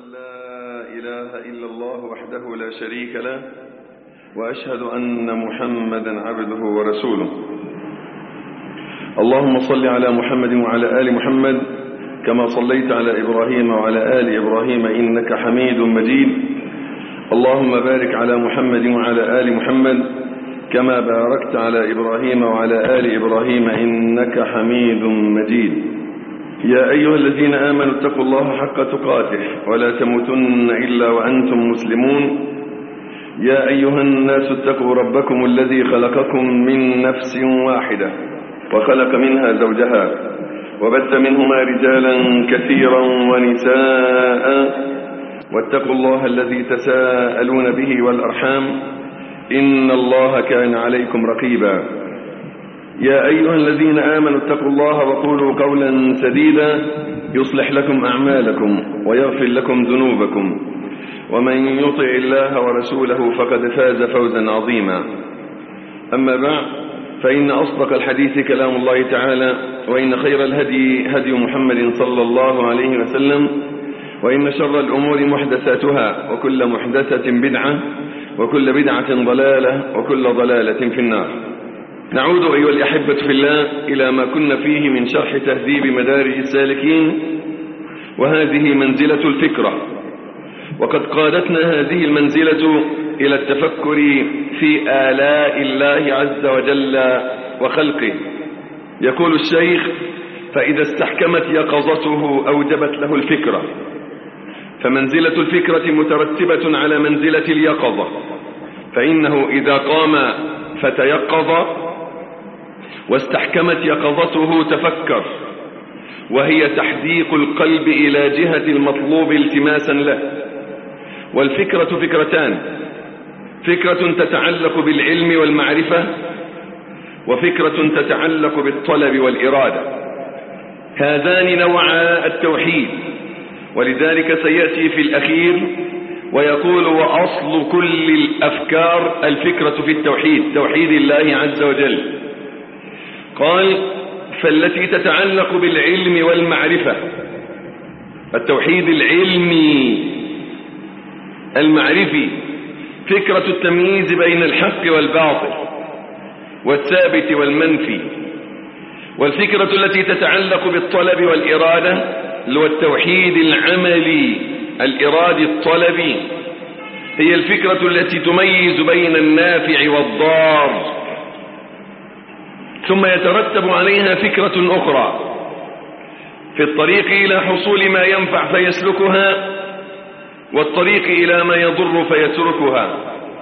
لا إله إلا الله وحده لا شريك له وأشهد أن محمدا عبده ورسوله. اللهم صل على محمد وعلى آل محمد كما صليت على إبراهيم وعلى آل إبراهيم إنك حميد مجيد. اللهم بارك على محمد وعلى آل محمد كما باركت على إبراهيم وعلى آل إبراهيم إنك حميد مجيد. يا أيها الذين آمنوا اتقوا الله حق تقاته ولا تموتن إلا وأنتم مسلمون. يا أيها الناس اتقوا ربكم الذي خلقكم من نفس واحدة وخلق منها زوجها وبث منهما رجالا كثيرا ونساء واتقوا الله الذي تساءلون به والأرحام إن الله كان عليكم رقيبا. يا أيها الذين آمنوا اتقوا الله وقولوا قولا سديدا يصلح لكم أعمالكم ويغفر لكم ذنوبكم ومن يطع الله ورسوله فقد فاز فوزا عظيما. أما بعد فإن أصدق الحديث كلام الله تعالى وإن خير الهدي هدي محمد صلى الله عليه وسلم وإن شر الأمور محدثاتها وكل محدثة بدعة وكل بدعة ضلالة وكل ضلالة في النار. نعود أيها الأحبة في الله إلى ما كنا فيه من شرح تهذيب مدارج السالكين، وهذه منزلة الفكرة. وقد قادتنا هذه المنزلة إلى التفكر في آلاء الله عز وجل وخلقه. يقول الشيخ: فإذا استحكمت يقظته أوجبت له الفكرة، فمنزلة الفكرة مترتبة على منزلة اليقظة، فإنه إذا قام فتيقظ واستحكمت يقظته تفكر، وهي تحديق القلب إلى جهة المطلوب التماسا له. والفكرة فكرتان: فكرة تتعلق بالعلم والمعرفة، وفكرة تتعلق بالطلب والإرادة. هذان نوعا التوحيد، ولذلك سيأتي في الأخير ويقول: وأصل كل الأفكار الفكرة في التوحيد، توحيد الله عز وجل. قال: فالتي تتعلق بالعلم والمعرفة، التوحيد العلمي المعرفي، فكرة التمييز بين الحق والباطل والثابت والمنفي. والفكرة التي تتعلق بالطلب والإرادة اللي هو التوحيد العملي الإرادي الطلبي، هي الفكرة التي تميز بين النافع والضار. ثم يترتب عليها فكرة أخرى في الطريق إلى حصول ما ينفع فيسلكها، والطريق إلى ما يضر فيتركها.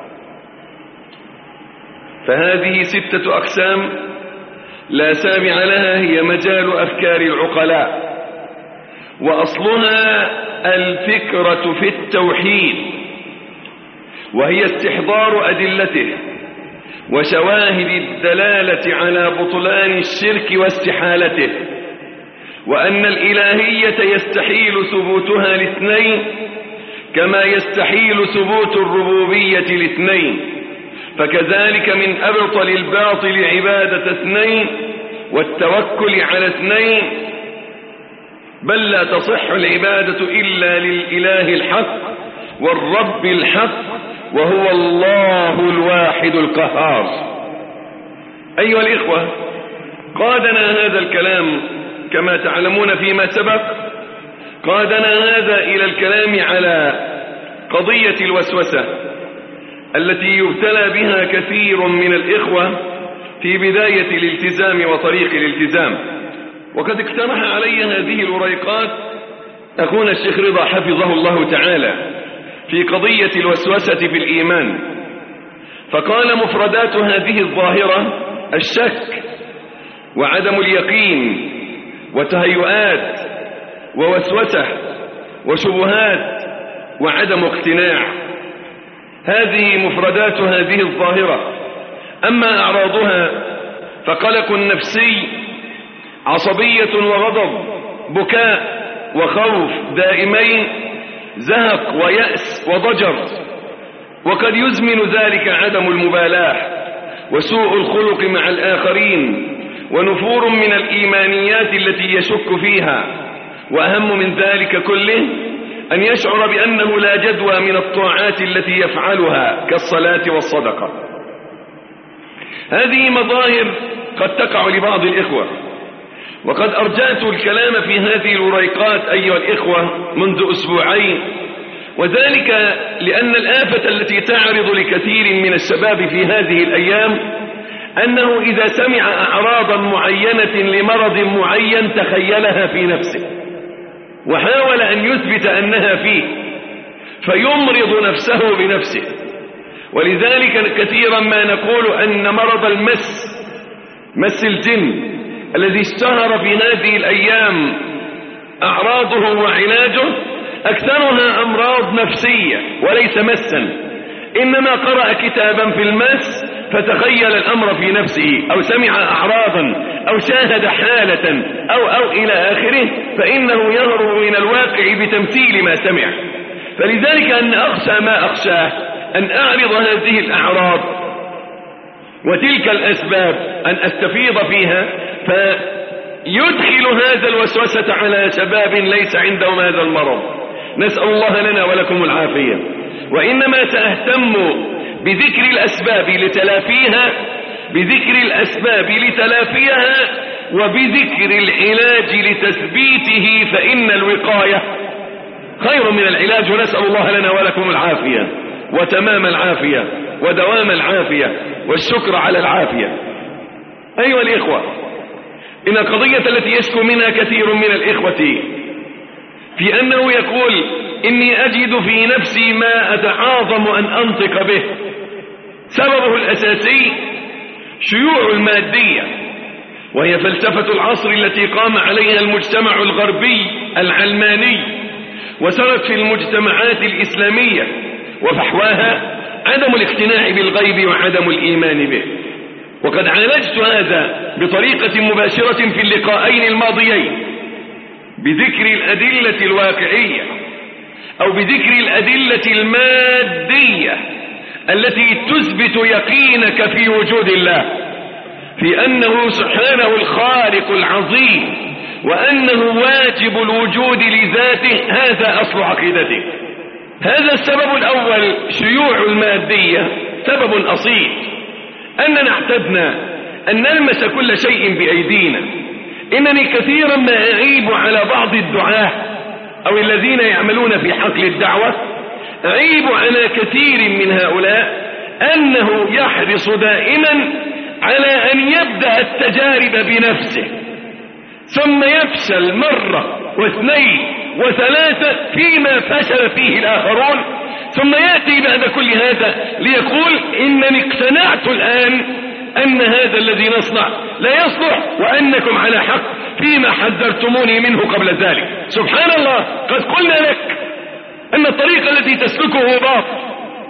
فهذه 6 أقسام لا سابع لها، هي مجال أفكار العقلاء. وأصلها الفكرة في التوحيد، وهي استحضار أدلته وشواهد الدلالة على بطلان الشرك واستحالته، وأن الإلهية يستحيل ثبوتها لاثنين كما يستحيل ثبوت الربوبية لاثنين، فكذلك من أبطل الباطل عبادة اثنين والتوكل على اثنين، بل لا تصح العبادة إلا للإله الحق والرب الحق وهو الله الواحد القهار. أيها الإخوة، قادنا هذا الكلام كما تعلمون فيما سبق، قادنا هذا إلى الكلام على قضية الوسوسة التي يبتلى بها كثير من الإخوة في بداية الالتزام وطريق الالتزام. وقد اقترح علي هذه الوريقات أخونا الشيخ رضا حفظه الله تعالى في قضية الوسوسة في الإيمان، فقال: مفردات هذه الظاهرة الشك وعدم اليقين وتهيؤات ووسوسة وشبهات وعدم اقتناع. هذه مفردات هذه الظاهرة. أما أعراضها فقلق نفسي، عصبية وغضب، بكاء وخوف دائمين، زهق ويأس وضجر. وقد يزمن ذلك عدم المبالاة وسوء الخلق مع الآخرين ونفور من الإيمانيات التي يشك فيها. وأهم من ذلك كله أن يشعر بأنه لا جدوى من الطاعات التي يفعلها كالصلاة والصدقة. هذه مظاهر قد تقع لبعض الإخوة، وقد أرجعت الكلام في هذه الوريقات أيها الإخوة منذ أسبوعين، وذلك لأن الآفة التي تعرض لكثير من الشباب في هذه الأيام أنه إذا سمع أعراضا معينة لمرض معين تخيلها في نفسه وحاول أن يثبت أنها فيه فيمرض نفسه بنفسه. ولذلك كثيرا ما نقول أن مرض مس الجن الذي اشتهر في هذه الأيام أعراضه وعلاجه أكثرها أمراض نفسية وليس مسا، إنما قرأ كتابا في المس فتخيل الأمر في نفسه أو سمع أعراضا أو شاهد حالة أو إلى آخره، فإنه يهرب من الواقع بتمثيل ما سمع. فلذلك أن أخشى ما أخشاه أن أعرض هذه الأعراض وتلك الأسباب أن أستفيض فيها فيدخل هذا الوسوسة على شباب ليس عندهم هذا المرض. نسأل الله لنا ولكم العافية. وإنما سأهتم بذكر الأسباب لتلافيها وبذكر العلاج لتثبيته، فإن الوقاية خير من العلاج. ونسأل الله لنا ولكم العافية وتمام العافية ودوام العافية والشكر على العافية. أيها الإخوة، إن القضية التي يشكو منها كثير من الإخوة في أنه يقول إني أجد في نفسي ما أتعاظم أن أنطق به، سببه الأساسي شيوع المادية، وهي فلسفة العصر التي قام عليها المجتمع الغربي العلماني وسرت في المجتمعات الإسلامية، وفحواها عدم الاقتناع بالغيب وعدم الإيمان به. وقد عالجت هذا بطريقة مباشرة في اللقاءين الماضيين بذكر الأدلة الواقعية أو بذكر الأدلة المادية التي تثبت يقينك في وجود الله، في أنه سبحانه الخالق العظيم وأنه واجب الوجود لذاته. هذا أصل عقيدتك. هذا السبب الأول شيوع المادية سبب أصيل، أننا اعتدنا أن نلمس كل شيء بأيدينا. إنني كثيرا ما أعيب على بعض الدعاة أو الذين يعملون في حقل الدعوة، أعيب على كثير من هؤلاء أنه يحرص دائما على أن يبدأ التجارب بنفسه ثم يفشل مرة واثنين وثلاثة فيما فشل فيه الآخرون، ثم يأتي بعد كل هذا ليقول إنني اقتنعت الآن أن هذا الذي نصنع لا يصلح وأنكم على حق فيما حذرتموني منه قبل ذلك. سبحان الله، قد قلنا لك أن الطريق التي تسلكه باطل،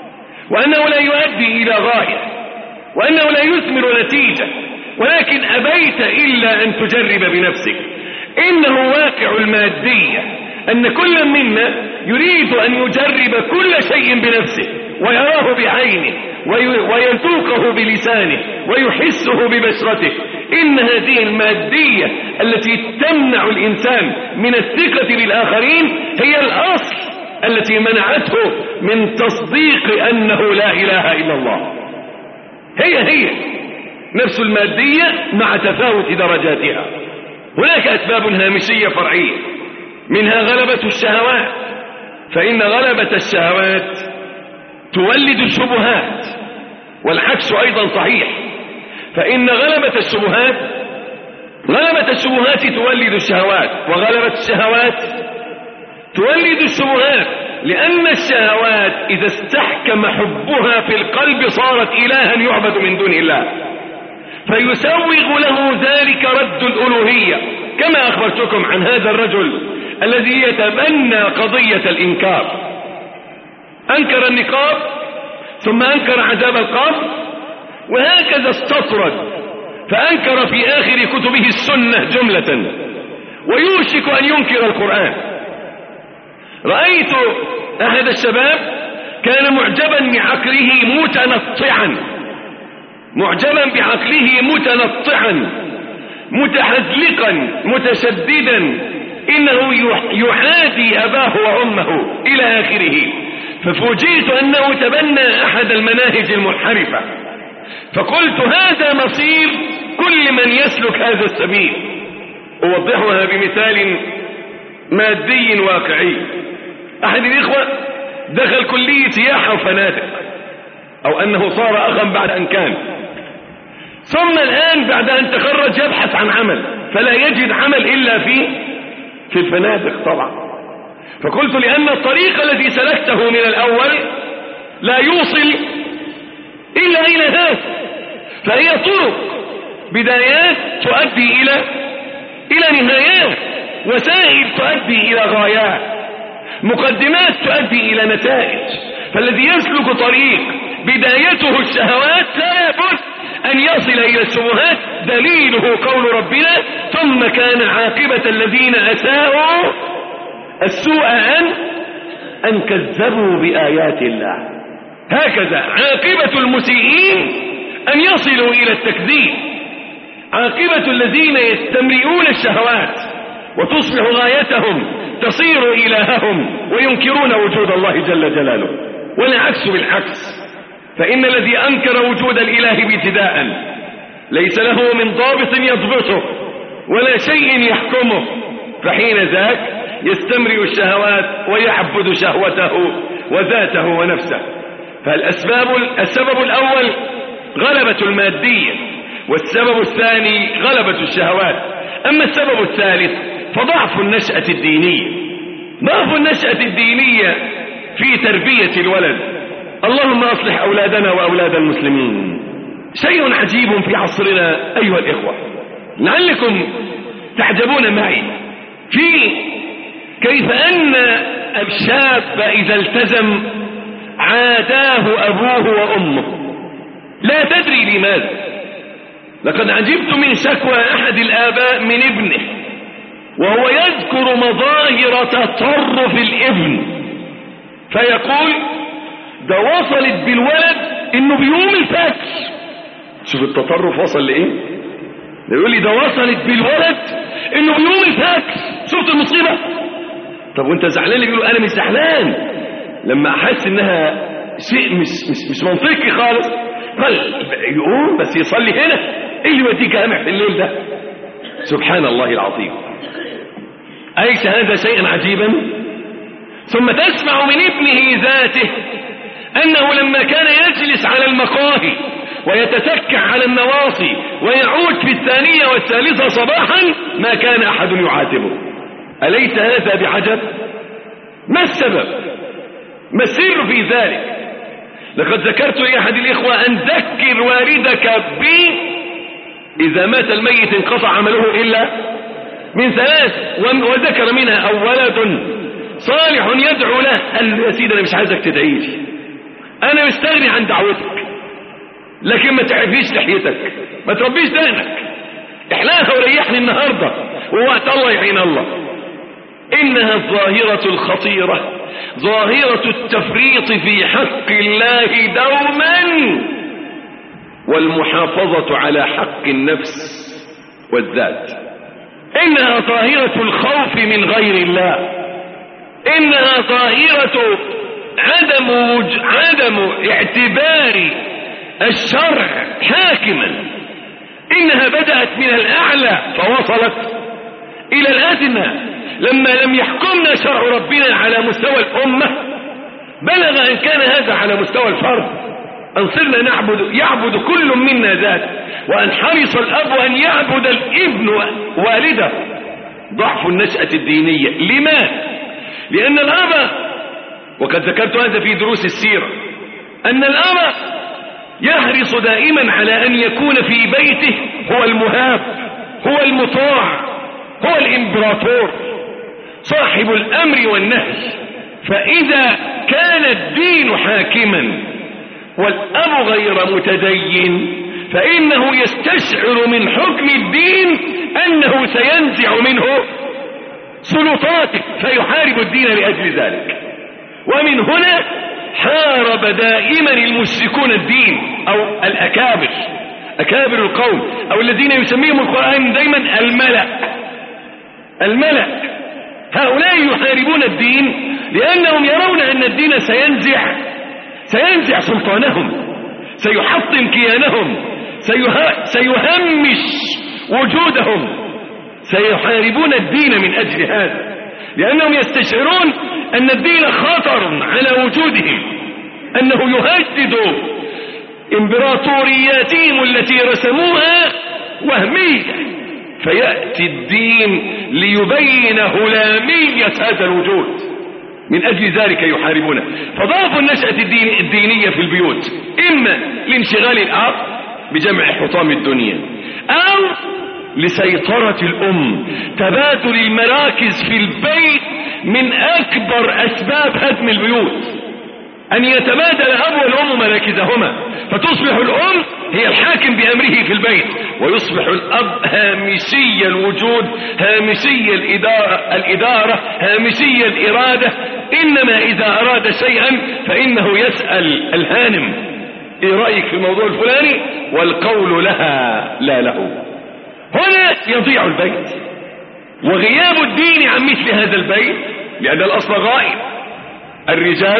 وأنه لا يؤدي إلى غاية، وأنه لا يثمر نتيجة، ولكن أبيت إلا أن تجرب بنفسك. إنه واقع المادية أن كل منا يريد أن يجرب كل شيء بنفسه ويراه بعينه ويذوقه بلسانه ويحسه ببشرته. إن هذه المادية التي تمنع الإنسان من الثقة بالآخرين هي الأصل التي منعته من تصديق أنه لا إله إلا الله. هي نفس المادية مع تفاوت درجاتها. هناك أسباب هامشية فرعية، منها غلبة الشهوات، فإن غلبة الشهوات تولد الشبهات، والعكس أيضا صحيح، فإن غلبة الشبهات تولد الشهوات، وغلبة الشهوات تولد الشبهات، لأن الشهوات إذا استحكم حبها في القلب صارت إلها يعبد من دون الله، فيسوغ له ذلك رد الألوهية، كما أخبرتكم عن هذا الرجل الذي يتبنى قضية الإنكار. أنكر النقاب ثم أنكر عذاب القبر، وهكذا استطرد، فأنكر في آخر كتبه السنة جملة، ويوشك أن ينكر القرآن. رأيت أحد الشباب كان معجبا بعقله متنطعا متحذلقا متشددا إنه يحادي أباه وأمه إلى آخره. ففوجئت أنه تبنى أحد المناهج المنحرفة، فقلت هذا مصير كل من يسلك هذا السبيل. أوضحها بمثال مادي واقعي. أحد الإخوة دخل كلية سياحة وفنادق، أو أنه صار أخا بعد أن كان، ثم الآن بعد أن تخرج يبحث عن عمل، فلا يجد عمل إلا في الفنادق طبعا. فقلت لأن الطريق الذي سلكته من الأول لا يوصل إلا إلى هذا، فهي طرق بدايات تؤدي إلى نهايات، وسائل تؤدي إلى غايات، مقدمات تؤدي إلى نتائج. فالذي يسلك طريق بدايته الشهوات لا بد أن يصل إلى الشبهات. دليله قول ربنا ثم كان عاقبة الذين أساءوا السوء أن كذبوا بآيات الله. هكذا عاقبة المسيئين أن يصلوا إلى التكذيب. عاقبة الذين يستمرئون الشهوات وتصبح غايتهم تصير إلههم وينكرون وجود الله جل جلاله، والعكس بالعكس. فإن الذي أنكر وجود الإله ابتداء ليس له من ضابط يضبطه ولا شيء يحكمه، فحين ذاك يستمرئ الشهوات ويعبد شهوته وذاته ونفسه. فالسبب الأول غلبة المادية، والسبب الثاني غلبة الشهوات. أما السبب الثالث فضعف النشأة الدينية. ضعف النشأة الدينية في تربية الولد. اللهم أصلح أولادنا وأولاد المسلمين. شيء عجيب في عصرنا أيها الإخوة، لعلكم تعجبون معي في كيف أن الشاب إذا التزم عاداه أبوه وأمه، لا تدري لماذا. لقد عجبت من شكوى أحد الآباء من ابنه وهو يذكر مظاهر تطرف الابن، فيقول ده وصلت بالولد انه بيوم الفجر. شوف التطرف وصل لايه. يقول لي ده وصلت بالولد انه بيوم الفجر. شفت المصيبه؟ طب وانت زعلان؟ يقول انا مش زعلان، لما احس انها شيء مش منطقي خالص قال يقوم بس يصلي هنا. ايه اللي يوديك جامع في الليل ده؟ سبحان الله العظيم. أليس هذا شيئا عجيبا؟ ثم تسمع من ابنه ذاته أنه لما كان يجلس على المقاهي ويتتكع على النواصي ويعود في الثانية والثالثة صباحا ما كان أحد يعاتبه. أليس هذا بعجب؟ ما السبب؟ ما السر في ذلك؟ لقد ذكرت لأحد الإخوة أن ذكر والدك إذا مات الميت انقطع عمله إلا من ثلاث، وذكر منها أو ولد صالح يدعو له. قال له يا سيدي أنا مش عايزك تدعي لي، أنا مستغني عن دعوتك، لكن ما تعفيش لحيتك، ما تربيش دقنك، احلاها وريحني النهاردة ووقت الله يعين الله. إنها الظاهرة الخطيرة، ظاهرة التفريط في حق الله دوما، والمحافظة على حق النفس والذات. إنها ظاهرة الخوف من غير الله، إنها ظاهرة عدم اعتبار الشرع حاكما. إنها بدأت من الأعلى فوصلت إلى الأدنى. لما لم يحكمنا شرع ربنا على مستوى الأمة بلغ أن كان هذا على مستوى الفرد، أن صرنا يعبد كل منا ذاته، وأن حرص الأب أن يعبد الابن والده. ضعف النشأة الدينية. لماذا؟ لأن الأب، وقد ذكرت هذا في دروس السيرة، أن الأب يحرص دائما على أن يكون في بيته هو المهاب، هو المطاع، هو الإمبراطور، صاحب الأمر والنهي. فإذا كان الدين حاكما والأب غير متدين فإنه يستشعر من حكم الدين أنه سينزع منه سلطاته فيحارب الدين لأجل ذلك. ومن هنا حارب دائما المشركون الدين، أو الأكابر، أكابر القوم، أو الذين يسميهم القرآن دائما الملأ. هؤلاء يحاربون الدين لأنهم يرون أن الدين سينزع سلطانهم، سيحطم كيانهم، سيهمش وجودهم. سيحاربون الدين من أجل هذا، لأنهم يستشعرون أن الدين خطر على وجودهم، أنه يهدد إمبراطورياتهم التي رسموها وهمية، فيأتي الدين ليبين هلامية هذا الوجود. من أجل ذلك يحاربونه. فضافوا النشأة الدينية في البيوت، إما لانشغال الأب بجمع حطام الدنيا، أو لسيطرة الأم. تبادل المراكز في البيت من أكبر أسباب هدم البيوت، أن يتبادل الأب والأم مراكزهما، فتصبح الأم هي الحاكم بأمره في البيت، ويصبح الأب هامشي الوجود، هامشي الإدارة، هامشي الإرادة. إنما إذا أراد شيئا فإنه يسأل الهانم: إيه رأيك في الموضوع الفلاني؟ والقول لها لا له. هنا يضيع البيت، وغياب الدين عن مثل هذا البيت، لأن الأصل غائب. الرجال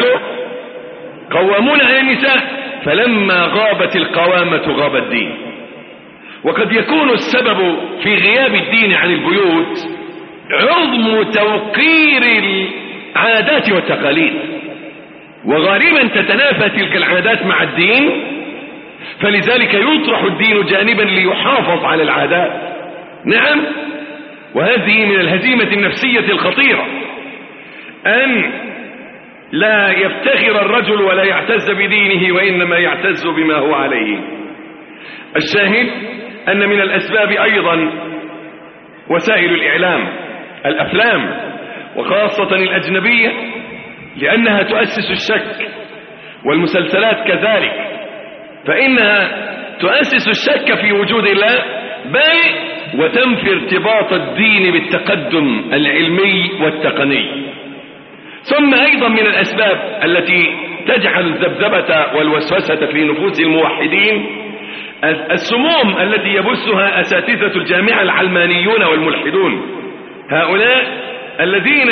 قوامون على النساء، فلما غابت القوامة غاب الدين. وقد يكون السبب في غياب الدين عن البيوت عظم توقير العادات والتقاليد، وغالبا تتنافى تلك العادات مع الدين، فلذلك يطرح الدين جانبا ليحافظ على العادات. نعم، وهذه من الهزيمة النفسية الخطيرة، أن لا يفتخر الرجل ولا يعتز بدينه، وإنما يعتز بما هو عليه. الشاهد أن من الأسباب أيضا وسائل الإعلام، الأفلام وخاصة الأجنبية، لأنها تؤسس الشك، والمسلسلات كذلك، فإنها تؤسس الشك في وجود الله، بل وتنفي ارتباط الدين بالتقدم العلمي والتقني. ثم أيضا من الأسباب التي تجعل الذبذبة والوسوسة في نفوس الموحدين السموم التي يبثها أساتذة الجامعة العلمانيون والملحدون، هؤلاء الذين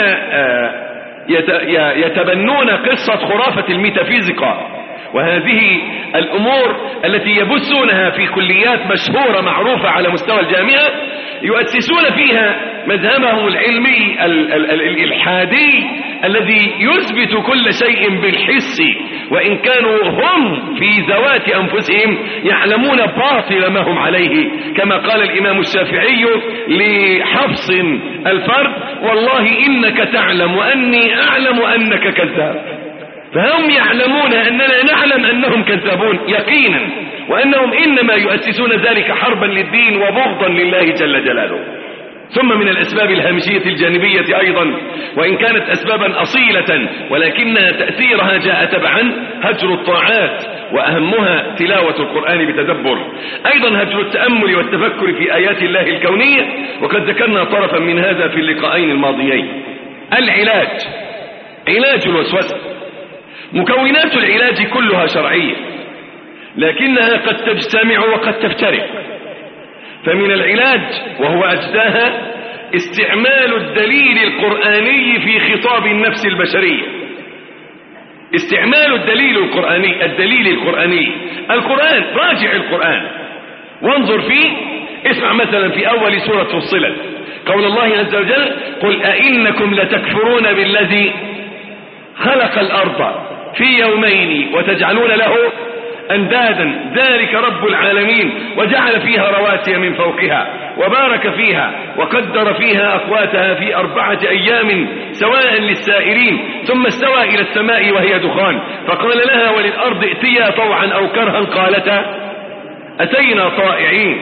يتبنون قصة خرافة الميتافيزيقا، وهذه الأمور التي يبثونها في كليات مشهورة معروفة على مستوى الجامعة، يؤسسون فيها مذهبهم العلمي الإلحادي الذي يثبت كل شيء بالحس، وإن كانوا هم في ذوات أنفسهم يعلمون باطل ما هم عليه، كما قال الإمام الشافعي لحفص الفرد: والله إنك تعلم وأني أعلم أنك كذاب. فهم يعلمون أننا نعلم أنهم كذابون يقينا، وأنهم إنما يؤسسون ذلك حربا للدين وبغضا لله جل جلاله. ثم من الأسباب الهامشية الجانبية أيضا، وإن كانت أسبابا أصيلة ولكن تأثيرها جاء تبعا، هجر الطاعات، وأهمها تلاوة القرآن بتدبر. أيضا هجر التأمل والتفكر في آيات الله الكونية، وقد ذكرنا طرفا من هذا في اللقاءين الماضيين. العلاج، علاج الوسوسة، مكونات العلاج كلها شرعية، لكنها قد تجتمع وقد تفترق. فمن العلاج وهو أجزاها استعمال الدليل القرآني في خطاب النفس البشرية. استعمال الدليل القرآني، القرآن، راجع القرآن وانظر فيه. اسمع مثلا في أول سورة فصلت قول الله عز وجل: قل أئنكم لتكفرون بالذي خلق الأرض في يومين وتجعلون له أندادا ذلك رب العالمين وجعل فيها رواسي من فوقها وبارك فيها وقدر فيها أقواتها في 4 أيام سواء للسائلين ثم استوى إلى السماء وهي دخان فقال لها وللأرض ائتيا طوعا أو كرها قالتا أتينا طائعين.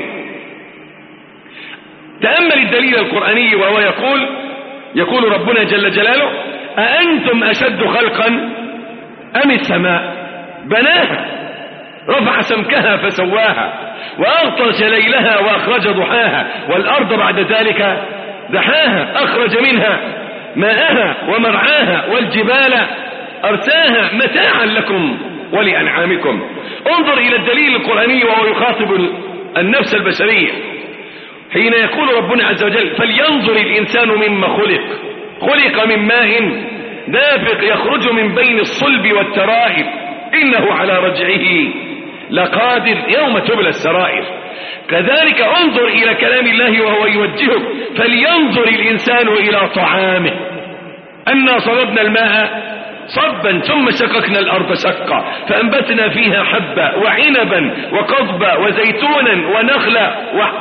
تأمل الدليل القرآني وهو يقول ربنا جل جلاله: أأنتم أشد خلقا أم السماء بناها رفع سمكها فسواها وأغطش ليلها وأخرج ضحاها والأرض بعد ذلك دحاها أخرج منها ماءها ومرعاها والجبال أرساها متاعا لكم ولأنعامكم. انظر إلى الدليل القرآني وهو يخاطب النفس البشرية حين يقول ربنا عز وجل: فلينظر الإنسان مما خلق خلق من ماء دافق يخرج من بين الصلب والترائب إنه على رجعه لقادر يوم تبلى السرائر. كذلك انظر إلى كلام الله وهو يوجهك، فلينظر الإنسان إلى طعامه أنا صببنا الماء صبا ثم شققنا الأرض شقا فأنبتنا فيها حبا وعنبا وقضبا وزيتونا ونخلا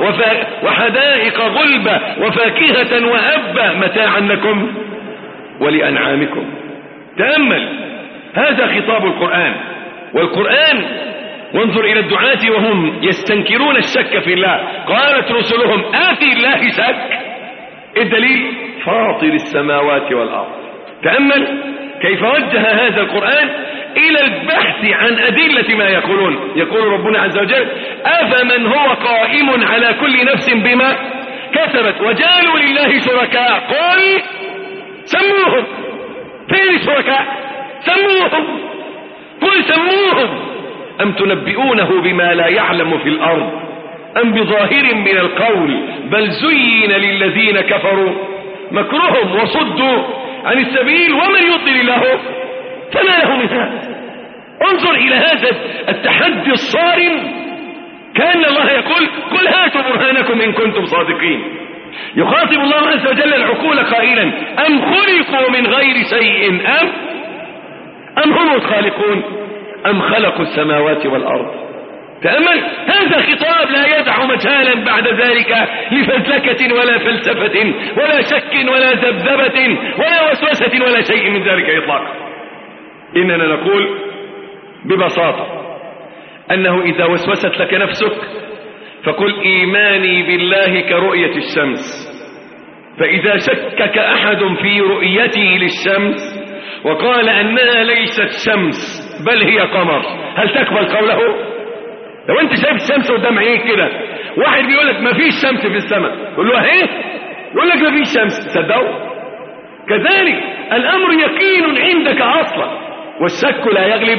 وحدائق غلبا وفاكهة وأبا متاعا لكم ولأنعامكم. تأمل، هذا خطاب القرآن. والقرآن وانظر إلى الدعاة وهم يستنكرون الشك في الله، قالت رسلهم آتي الله شك. الدليل فاطر السماوات والأرض. تأمل كيف وجه هذا القرآن إلى البحث عن أدلة ما يقولون. يقول ربنا عز وجل أفمن هو قائم على كل نفس بما كسبت وجعلوا لله شركاء قل سموهم. فين الشركاء؟ سموهم. قل سموهم. أم تنبئونه بما لا يعلم في الأرض أم بظاهر من القول بل زين للذين كفروا مكرهم وصدوا عن السبيل ومن يضلل الله فما له من هاد. انظر إلى هذا التحدي الصارم، كأن الله يقول قل هاتوا برهانكم إن كنتم صادقين. يخاطب الله عز وجل العقول قائلا أم خلقوا من غير شيء أم هم الخالقون أم خلقوا السماوات والأرض. تأمل، هذا خطاب لا يدع مجالا بعد ذلك لفزلكة ولا فلسفة ولا شك ولا ذبذبة ولا وسوسة ولا شيء من ذلك إطلاقا. إننا نقول ببساطة أنه إذا وسوست لك نفسك فقل إيماني بالله كرؤية الشمس، فإذا شكك أحد في رؤيته للشمس وقال أنها ليست شمس بل هي قمر، هل تقبل قوله؟ لو انت شايف الشمس قدام عينيك كده، واحد بيقول لك ما فيش شمس في السماء، تقول له ايه؟ يقول لك ما فيش شمس، تصدقوا؟ كذلك الامر يقين عندك اصلا، والشك لا يغلب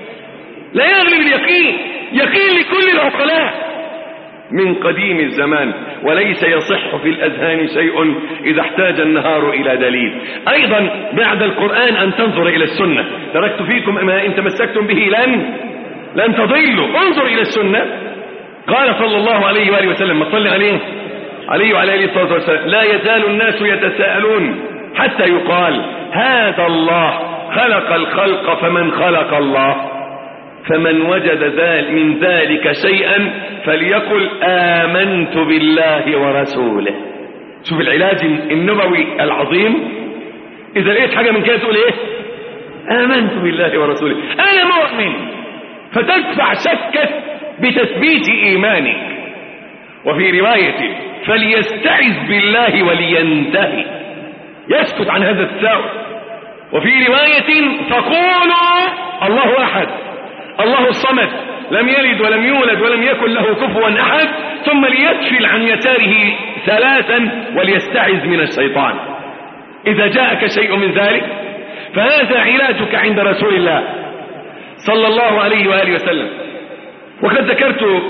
اليقين. يقين لكل العقلاء من قديم الزمان، وليس يصح في الأذهان شيء إذا احتاج النهار إلى دليل. أيضا بعد القرآن أن تنظر إلى السنة. تركت فيكم ما إن تمسكتم به لن تضلوا. انظر إلى السنة. قال صلى الله عليه وآله وسلم، ما صلي عليه وعلى آله الصلاة والسلام، لا يزال الناس يتساءلون حتى يقال هذا الله خلق الخلق فمن خلق الله، فمن وجد من ذلك شيئا فليقل آمنت بالله ورسوله. شوف العلاج النبوي العظيم. إذا لقيت حاجة من كده تقول إيه؟ آمنت بالله ورسوله، أنا مؤمن، فتدفع شكك بتثبيت إيمانك. وفي رواية فليستعذ بالله ولينتهي، يسكت عن هذا التساؤل. وفي رواية فقولوا الله أحد الله الصمد لم يلد ولم يولد ولم يكن له كفوا أحد، ثم ليتفل عن يساره 3 وليستعذ من الشيطان. إذا جاءك شيء من ذلك فهذا علاجك عند رسول الله صلى الله عليه وآله وسلم. وقد ذكرت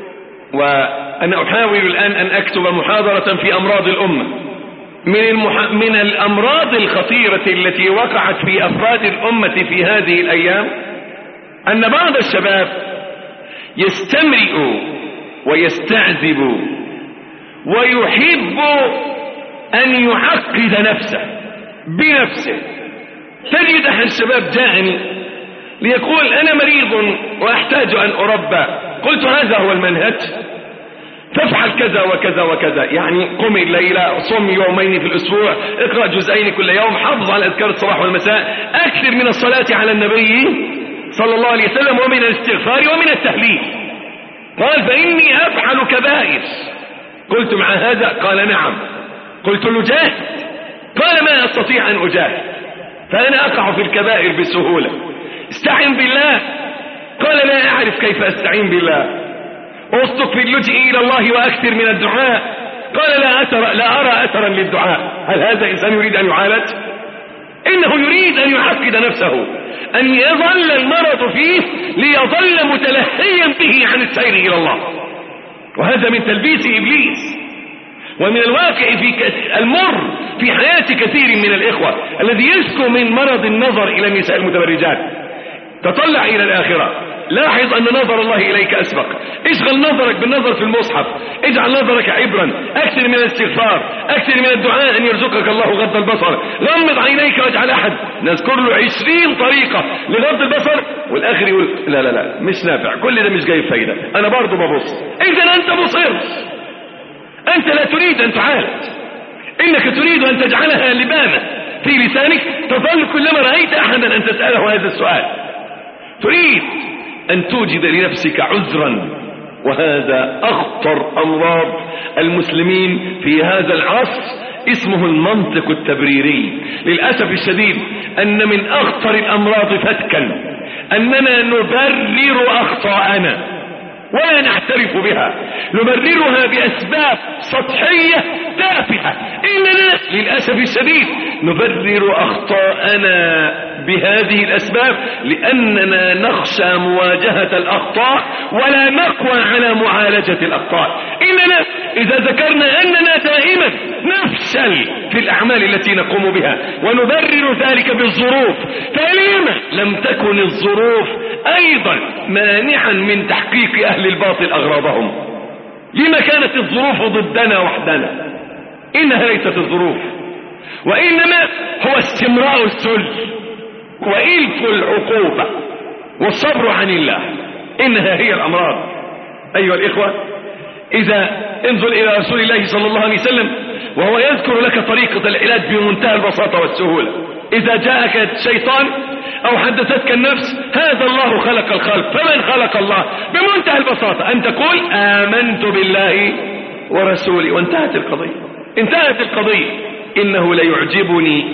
وأنا أحاول الآن أن أكتب محاضرة في أمراض الأمة. من الأمراض الخطيرة التي وقعت في أفراد الأمة في هذه الأيام أن بعض الشباب يستمرئ ويستعذب ويحب أن يعقد نفسه بنفسه. تجد أحد الشباب جاءني ليقول أنا مريض وأحتاج أن أربى. قلت هذا هو المنهج، تفعل كذا وكذا وكذا، يعني قم الليلة، صم يومين في الأسبوع، اقرأ جزئين كل يوم، حافظ على أذكار الصباح والمساء، أكثر من الصلاة على النبي صلى الله عليه وسلم ومن الاستغفار ومن التهليل. قال فإني أفعل كبائر. قلت مع هذا؟ قال نعم. قلت له جاهد. قال ما أستطيع أن أجاهد، فأنا أقع في الكبائر بسهولة. استعن بالله. قال لا أعرف كيف أستعين بالله. أصدق في اللجئ إلى الله وأكثر من الدعاء. قال لا أرى أثرا للدعاء. هل هذا إنسان يريد أن يعالج؟ إنه يريد أن يعقد نفسه، أن يظل المرض فيه ليظل متلهيا به عن السير إلى الله. وهذا من تلبيس إبليس. ومن الواقع في المر في حياة كثير من الإخوة الذي يشكو من مرض النظر إلى النساء المتبرجات. تطلع إلى الآخرة، لاحظ أن نظر الله إليك أسبق. اشغل نظرك بالنظر في المصحف، اجعل نظرك عبرا، أكثر من الاستغفار، أكثر من الدعاء أن يرزقك الله غض البصر. غمض عينيك واجعل أحد نذكر له 20 طريقة لغض البصر، والآخر يقول لا لا لا مش نافع، كل ده مش جايب فايدة، أنا برضو ببص. إذن أنت مصر، أنت لا تريد أن تعالج، إنك تريد أن تجعلها لبانة في لسانك تظل كلما رأيت أحدا أن تسأله هذا السؤال. تريد أن توجد لنفسك عذرا، وهذا أخطر أمراض المسلمين في هذا العصر، اسمه المنطق التبريري. للأسف الشديد أن من أخطر الأمراض فتكا أننا نبرر أخطاءنا ولا نعترف بها، نبررها بأسباب سطحية تافهة. إننا للأسف الشديد نبرر أخطاءنا بهذه الأسباب لأننا نخشى مواجهة الأخطاء ولا نقوى على معالجة الأخطاء. إننا إذا ذكرنا أننا دائما نفشل في الأعمال التي نقوم بها ونبرر ذلك بالظروف، فلما لم تكن الظروف أيضا مانعا من تحقيق أهل الباطل أغراضهم؟ لما كانت الظروف ضدنا وحدنا؟ إنها ليست الظروف، وإنما هو استمراء السل وإلف العقوبة والصبر عن الله، إنها هي الأمراض. أيها الإخوة، إذا انظر إلى رسول الله صلى الله عليه وسلم وهو يذكر لك طريقة العلاج بمنتهى البساطة والسهولة. إذا جاءك الشيطان أو حدثتك النفس هذا الله خلق الخلق، فمن خلق الله؟ بمنتهى البساطة أن تقول آمنت بالله ورسوله، وانتهت القضية، انتهت القضية. إنه ليعجبني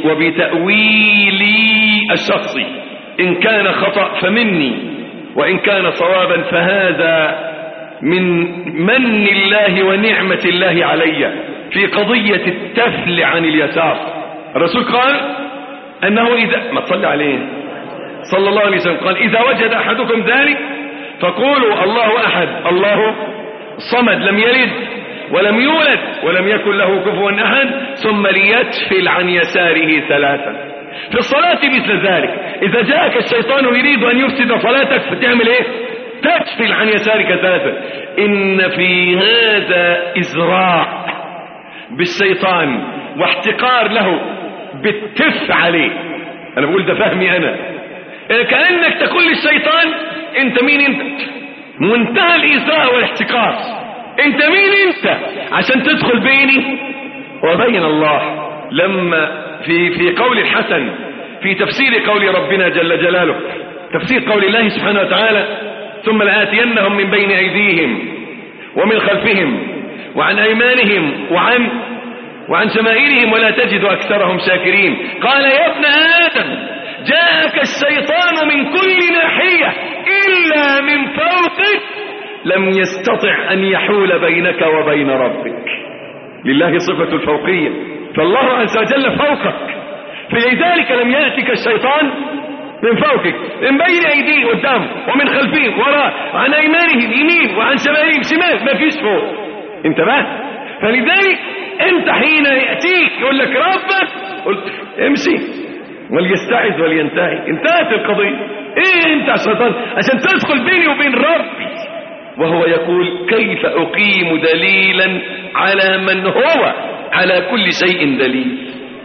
وبتأويلي الشخصي، إن كان خطأ فمني وإن كان صوابا فهذا من من الله ونعمة الله علي في قضية التفل عن اليسار. الرسول قال أنه إذا ما تصلي عليه صلى الله عليه وسلم قال إذا وجد أحدكم ذلك فقولوا الله أحد الله صمد لم يلد ولم يولد ولم يكن له كفوا أحد، ثم ليتفل عن يساره 3. في الصلاة مثل ذلك، إذا جاءك الشيطان يريد أن يفسد صلاتك فتعمل إيه؟ تتفل عن يسارك 3. إن في هذا إزراع بالشيطان واحتقار له بالتف عليه. أنا بقول ده فهمي أنا، كأنك تقول للشيطان أنت مين؟ أنت منتهى الإزراء والاحتقار، أنت مين أنت عشان تدخل بيني وبين الله؟ لما في قول الحسن في تفسير قول ربنا جل جلاله، تفسير قول الله سبحانه وتعالى ثم لآتينهم من بين أيديهم ومن خلفهم وعن أيمانهم وعن شمائلهم ولا تجد أكثرهم شاكرين. قال يا ابن آدم جاءك الشيطان من كل ناحية إلا من فوقك لم يستطع أن يحول بينك وبين ربك. لله صفة الفوقية، فالله عز وجل فوقك، فلذلك لم يأتك الشيطان من فوقك، من بين أيديه قدام ومن خلفهم وراء، عن أيمانهم يمين وعن شمالهم شمال، ما فيش فوق. انتبه. فلذلك انت حين يأتيك يقول لك ربك قلت امشي وليستعذ ولينتهي، انتهت القضية. ايه انت الشيطان عشان تدخل بيني وبين ربي؟ وهو يقول كيف أقيم دليلا على من هو على كل شيء دليل؟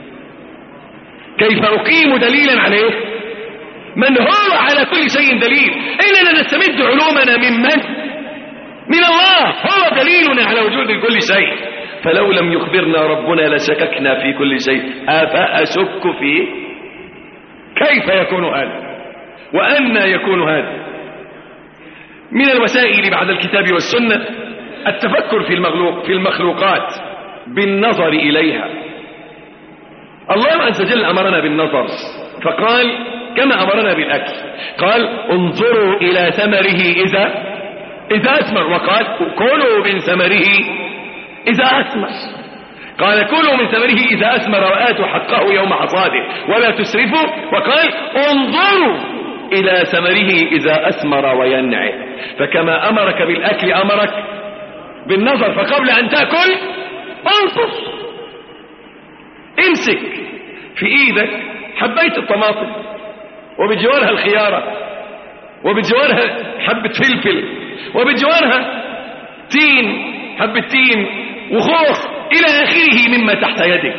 كيف أقيم دليلا على ايه؟ من هو على كل شيء دليل. إننا نستمد علومنا من الله، هو دليلنا على وجود كل شيء. فلو لم يخبرنا ربنا لشككنا في كل شيء، أفأشك فيه؟ كيف يكون هذا وأنى يكون هذا؟ من الوسائل بعد الكتاب والسنة التفكر في المخلوقات بالنظر إليها. الله عز وجل أمرنا بالنظر فقال كما أمرنا بالأكل، قال انظروا إلى ثمره إذا أثمر، وقال كلوا من ثمره إذا أثمر، قال كلوا من ثمره إذا أثمر وآتوا حقه يوم حصاده ولا تسرفوا، وقال انظروا إلى ثمره إذا أثمر وينعه. فكما أمرك بالأكل أمرك بالنظر، فقبل أن تأكل انظر امسك في ايدك حباية الطماطم وبجوارها الخيارة وبجوارها حبة فلفل وبجوارها تين، حبة تين وخوخ إلى آخره مما تحت يدك.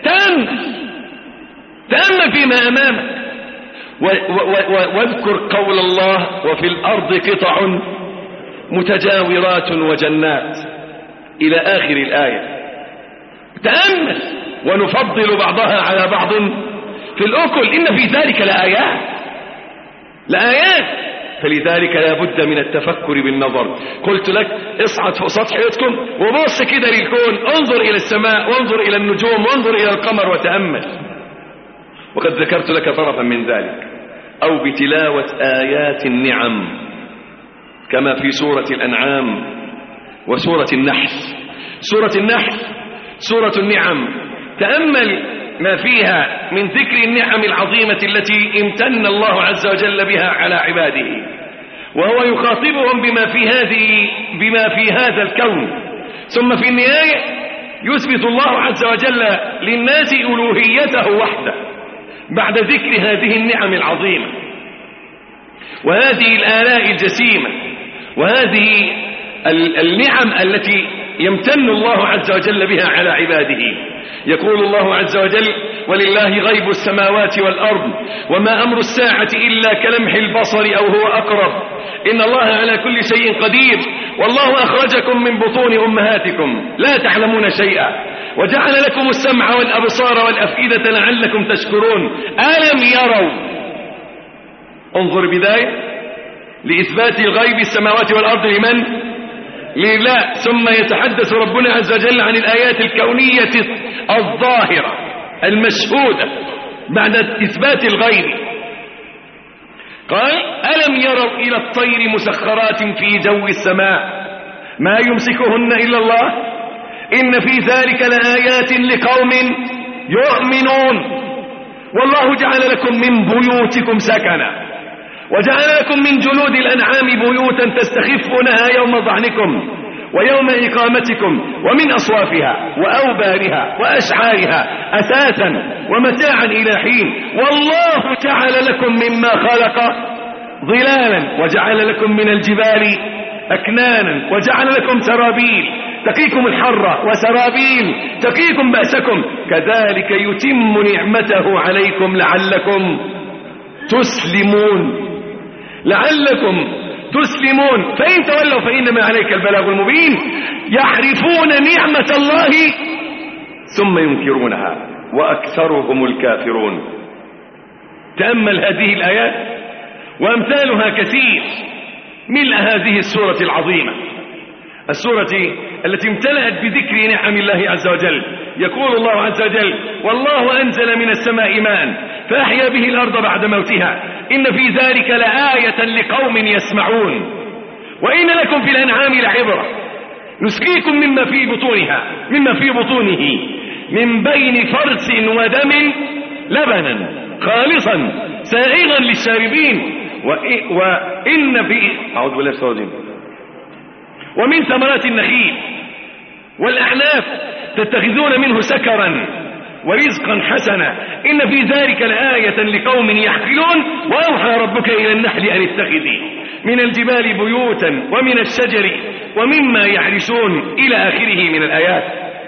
تأمل فيما أمامك واذكر قول الله وفي الأرض قطع متجاورات وجنات إلى آخر الآية. تأمل ونفضل بعضها على بعض في الأكل إن في ذلك لآيات. فلذلك لا بد من التفكر بالنظر. قلت لك اصعد فوق سطح بيتكم وبص كده للكون، انظر إلى السماء وانظر إلى النجوم وانظر إلى القمر وتأمل. وقد ذكرت لك طرفا من ذلك. أو بتلاوة آيات النعم كما في سورة الأنعام وسورة النحل. سورة النحل سورة النعم، تأمل ما فيها من ذكر النعم العظيمة التي امتن الله عز وجل بها على عباده، وهو يخاطبهم بما في هذا الكون. ثم في النهاية يثبت الله عز وجل للناس ألوهيته وحده بعد ذكر هذه النعم العظيمة وهذه الآلاء الجسيمة وهذه النعم التي يمتن الله عز وجل بها على عباده. يقول الله عز وجل: ولله غيب السماوات والأرض وما أمر الساعة إلا كلمح البصر أو هو أقرب إن الله على كل شيء قدير والله أخرجكم من بطون أمهاتكم لا تعلمون شيئا وجعل لكم السمع والأبصار والأفئدة لعلكم تشكرون ألم يروا. انظر بداية لإثبات الغيب السماوات والأرض لمن؟ لله. ثم يتحدث ربنا عز وجل عن الآيات الكونية الظاهرة المشهودة بعد إثبات الغيب. قال: ألم يروا إلى الطير مسخرات في جو السماء ما يمسكهن إلا الله إن في ذلك لآيات لقوم يؤمنون والله جعل لكم من بيوتكم سكنا وجعل لكم من جلود الأنعام بيوتا تستخفونها يوم ظعنكم ويوم إقامتكم ومن أصوافها وأوبارها وأشعارها أثاثا ومتاعا إلى حين والله جعل لكم مما خلق ظلالا وجعل لكم من الجبال أكنانا وجعل لكم سرابيل تقيكم الحر وسرابيل تقيكم بأسكم كذلك يتم نعمته عليكم لعلكم تسلمون فإن تولوا فإنما عليك البلاغ المبين. يعرفون نعمة الله ثم ينكرونها وأكثرهم الكافرون. تأمل هذه الآيات وأمثالها كثير ملء هذه السورة العظيمة، السورة التي امتلأت بذكر نعم الله عز وجل. يقول الله عز وجل: والله أنزل من السماء ماء فأحيا به الأرض بعد موتها إن في ذلك لآية لقوم يسمعون وإن لكم في الأنعام لعبرة نسقيكم مما في بطونه من بين فرث ودم لبنا خالصا سائغا للشاربين وإن في أعوذ بالله الشيطان الرجيم ومن ثمرات النخيل والأعناب تتخذون منه سكرا ورزقا حسنا إن في ذلك لآية لقوم يعقلون وأوحى ربك إلى النحل أن اتخذي من الجبال بيوتا ومن الشجر ومما يعرشون إلى آخره من الآيات.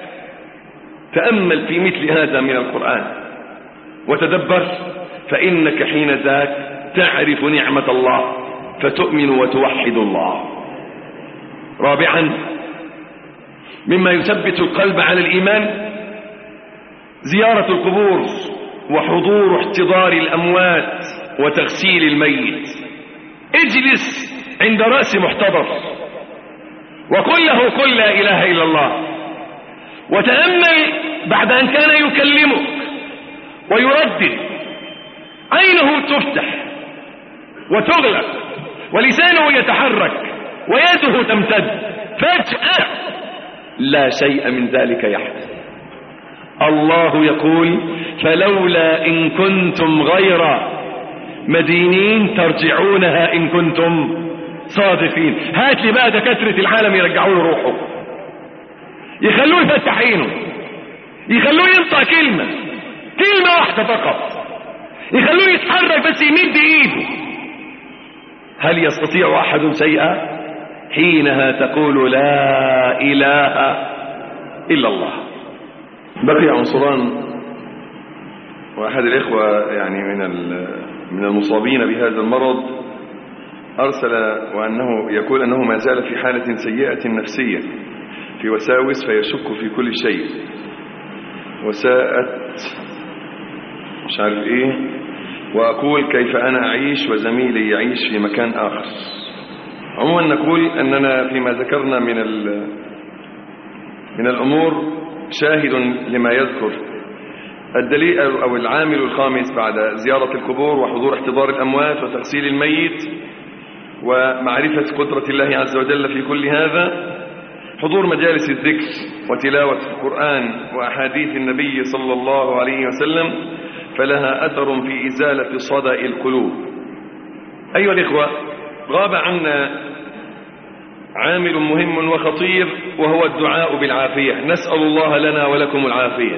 تأمل في مثل هذا من القرآن وتدبر فإنك حين ذاك تعرف نعمة الله فتؤمن وتوحد الله. رابعا مما يثبت القلب على الإيمان زيارة القبور وحضور احتضار الأموات وتغسيل الميت. اجلس عند رأس محتضر وقل له قل لا إله إلا الله وتأمل بعد أن كان يكلمك ويردد عينه تفتح وتغلق ولسانه يتحرك ويده تمتد فجأة لا شيء من ذلك يحدث. الله يقول: فلولا إن كنتم غير مدينين ترجعونها إن كنتم صادقين. هات لي بقى دكاترة العالم يرجعوا له روحه، يخلوه يفتح عينه، يخلوه ينطق كلمة، كلمة واحدة فقط يخلوه يتحرك بس يمد ايده. هل يستطيع احد شيئا؟ حينها تقول لا اله الا الله. بقي عنصران، واحد الاخوة يعني من المصابين بهذا المرض ارسل وانه يقول انه ما زال في حالة سيئة نفسية، في وساوس فيشك في كل شيء، وساءت مش عارف ايه، واقول كيف انا اعيش وزميلي يعيش في مكان اخر. عموما نقول اننا فيما ذكرنا من الامور شاهد لما يذكر. الدليل او العامل الخامس بعد زيارة القبور وحضور احتضار الاموات وتغسيل الميت ومعرفة قدرة الله عز وجل في كل هذا، حضور مجالس الذكر وتلاوة القرآن وأحاديث النبي صلى الله عليه وسلم، فلها أثر في إزالة صدأ القلوب. أيها الإخوة، غاب عنا عامل مهم وخطير وهو الدعاء بالعافية. نسأل الله لنا ولكم العافية.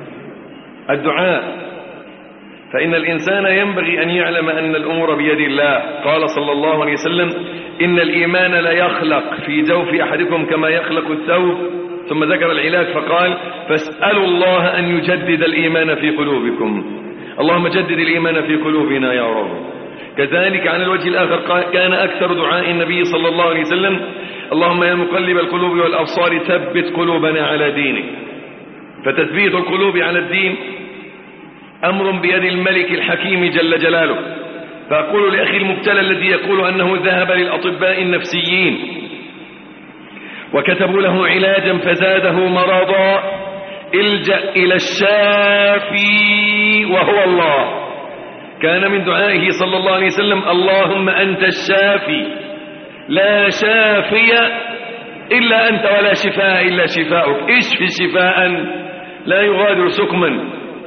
الدعاء، فإن الإنسان ينبغي أن يعلم أن الأمور بيد الله. قال صلى الله عليه وسلم: إن الإيمان لا يخلق في جوف أحدكم كما يخلق الثوب، ثم ذكر العلاج فقال: فاسألوا الله أن يجدد الإيمان في قلوبكم. اللهم جدد الإيمان في قلوبنا يا رب. كذلك على الوجه الآخر كان أكثر دعاء النبي صلى الله عليه وسلم: اللهم يا مقلب القلوب والأبصار ثبت قلوبنا على دينك. فتثبيت القلوب على الدين أمر بيد الملك الحكيم جل جلاله. فأقول لأخي المبتلى الذي يقول أنه ذهب للأطباء النفسيين وكتبوا له علاجا فزاده مرضا: الجأ إلى الشافي وهو الله. كان من دعائه صلى الله عليه وسلم: اللهم أنت الشافي لا شافي إلا أنت ولا شفاء إلا شفاؤك، اشف شفاء لا يغادر سقما.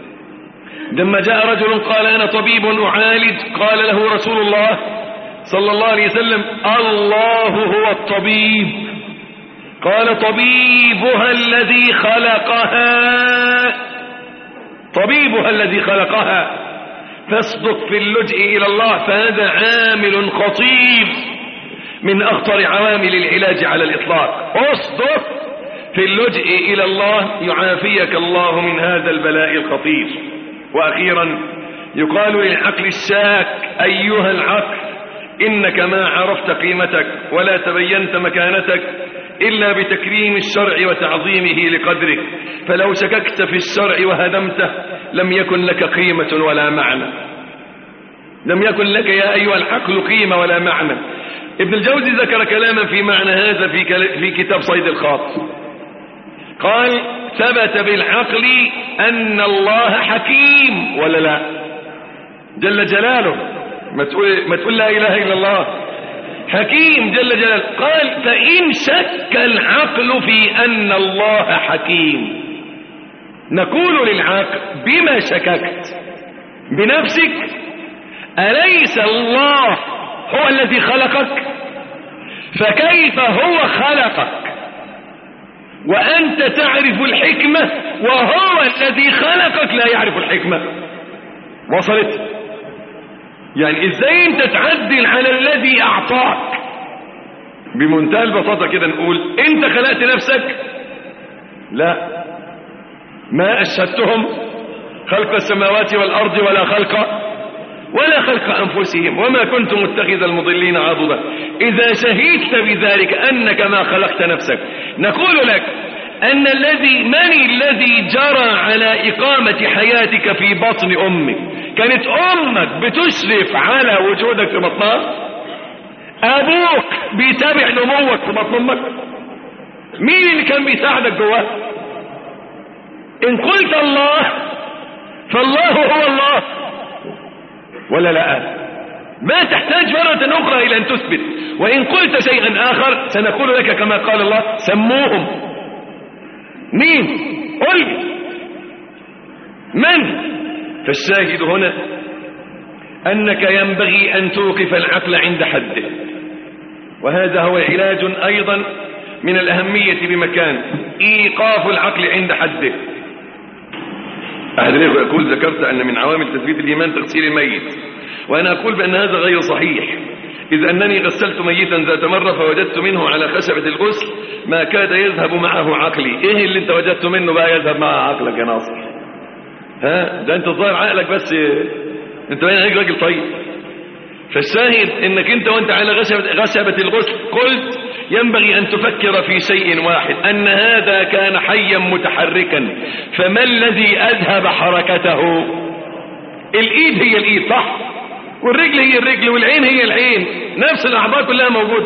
لما جاء رجل قال: أنا طبيب أعالج، قال له رسول الله صلى الله عليه وسلم: الله هو الطبيب. قال: طبيبها الذي خلقها، طبيبها الذي خلقها. فاصدق في اللجئ إلى الله، فهذا عامل خطير من أخطر عوامل العلاج على الإطلاق. اصدق في اللجئ إلى الله يعافيك الله من هذا البلاء الخطير. وأخيرا يقال للعقل الشاك: أيها العقل، إنك ما عرفت قيمتك ولا تبينت مكانتك إلا بتكريم الشرع وتعظيمه لقدرك، فلو شككت في الشرع وهدمته لم يكن لك قيمة ولا معنى. لم يكن لك يا أيها العقل قيمة ولا معنى. ابن الجوزي ذكر كلاما في معنى هذا في كتاب صيد الخاطر. قال: ثبت بالعقل أن الله حكيم، ولا لا؟ جل جلاله. ما تقول لا إله إلا الله، حكيم جل جلاله. قال: فإن شك العقل في أن الله حكيم، نقول للعقل: بما شككت؟ بنفسك؟ أليس الله هو الذي خلقك؟ فكيف هو خلقك وأنت تعرف الحكمة وهو الذي خلقك لا يعرف الحكمة؟ وصلت؟ يعني إزاي أنت تعدل على الذي أعطاك؟ بمنتهى البساطة كده نقول: أنت خلقت نفسك؟ لا، ما أشهدتهم خلق السماوات والأرض ولا خلق أنفسهم وما كنت متخذ المضلين عضدا. إذا شهدت بذلك أنك ما خلقت نفسك، نقول لك أن من الذي جرى على إقامة حياتك في بطن أمك؟ كانت أمك بتشرف على وجودك في بطنها؟ أبوك بيتابع نموك في بطن أمك؟ مين اللي كان بيساعدك جواه؟ إن قلت الله فالله هو الله، ولا لا؟ ما تحتاج مرة أخرى إلى أن تثبت. وإن قلت شيئا آخر سنقول لك كما قال الله: سموهم. مين؟ قل من؟ فالشاهد هنا أنك ينبغي أن توقف العقل عند حده، وهذا هو علاج أيضا من الأهمية بمكان: إيقاف العقل عند حده. أحد الإخوة يقول ذكرت أن من عوامل تثبيت الإيمان تغسيل الميت، وأنا أقول بأن هذا غير صحيح، إذ أنني غسلت ميتا ذات مرة فوجدت منه على خشبة الغسل ما كاد يذهب معه عقلي. إيه اللي أنت وجدت منه بقى يذهب مع عقلك يا ناصر؟ ده أنت الظاهر عقلك بس، أنت باين عليك راجل طيب. فالشاهد إنك أنت وأنت على خشبة الغسل قلت ينبغي أن تفكر في شيء واحد، أن هذا كان حيا متحركا، فما الذي أذهب حركته؟ الإيد هي الإيد صح، والرجل هي الرجل، والعين هي العين، نفس الأعضاء كلها موجودة،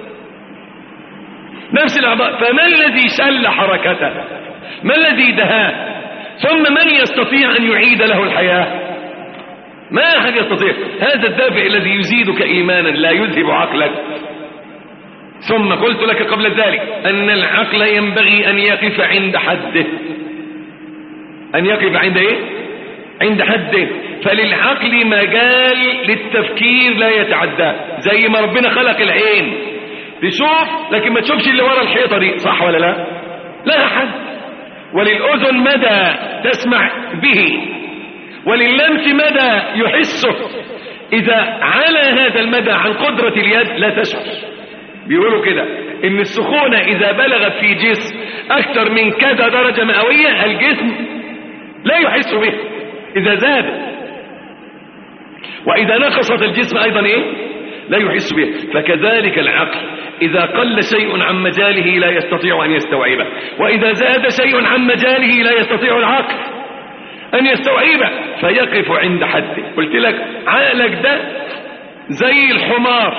نفس الأعضاء، فما الذي شل حركته؟ ما الذي دهاه؟ ثم من يستطيع أن يعيد له الحياة؟ ما أحد يستطيع. هذا الدافع الذي يزيدك إيمانا لا يذهب عقلك. ثم قلت لك قبل ذلك أن العقل ينبغي أن يقف عند حده. أن يقف عند إيه؟ عند حده. فللعقل مجال للتفكير لا يتعدى، زي ما ربنا خلق العين تشوف لكن ما تشوفش اللي ورا الحيطة دي، صح ولا لا؟ لا أحد. وللأذن مدى تسمع به، ولللمس مدى يحسه. إذا على هذا المدى عن قدرة اليد لا تشعر. بيقولوا كده إن السخونة إذا بلغت في جسم أكثر من كذا درجة مئوية الجسم لا يحس به إذا زاد، وإذا نقصت الجسم أيضا إيه؟ لا يحس به. فكذلك العقل إذا قل شيء عن مجاله لا يستطيع أن يستوعبه، وإذا زاد شيء عن مجاله لا يستطيع العقل أن يستوعبه، فيقف عند حده. قلت لك عقلك ده زي الحمار